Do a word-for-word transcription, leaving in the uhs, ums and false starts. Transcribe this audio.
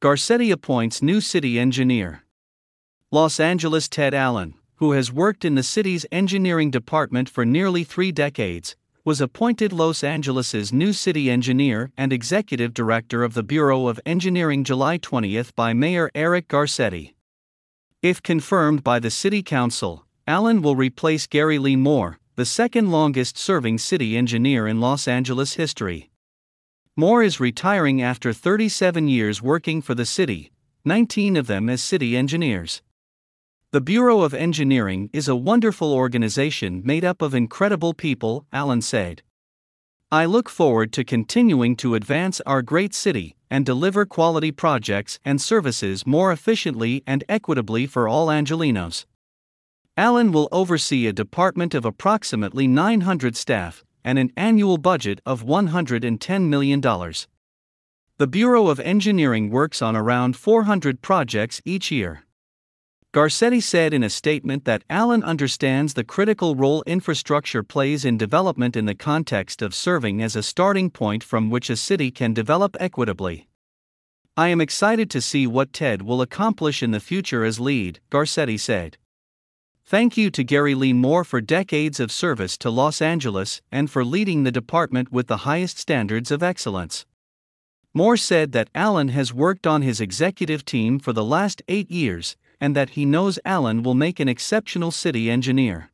Garcetti appoints new city engineer. Los Angeles Ted Allen, who has worked in the city's engineering department for nearly three decades, was appointed Los Angeles's new city engineer and executive director of the Bureau of Engineering July twentieth by Mayor Eric Garcetti. If confirmed by the City Council, Allen will replace Gary Lee Moore, the second longest-serving city engineer in Los Angeles history. Moore is retiring after thirty-seven years working for the city, nineteen of them as city engineers. The Bureau of Engineering is a wonderful organization made up of incredible people, Allen said. I look forward to continuing to advance our great city and deliver quality projects and services more efficiently and equitably for all Angelenos. Allen will oversee a department of approximately nine hundred staff and an annual budget of one hundred ten million dollars. The Bureau of Engineering works on around four hundred projects each year. Garcetti said in a statement that Allen understands the critical role infrastructure plays in development in the context of serving as a starting point from which a city can develop equitably. I am excited to see what Ted will accomplish in the future as lead, Garcetti said. Thank you to Gary Lee Moore for decades of service to Los Angeles and for leading the department with the highest standards of excellence. Moore said that Allen has worked on his executive team for the last eight years, and that he knows Allen will make an exceptional city engineer.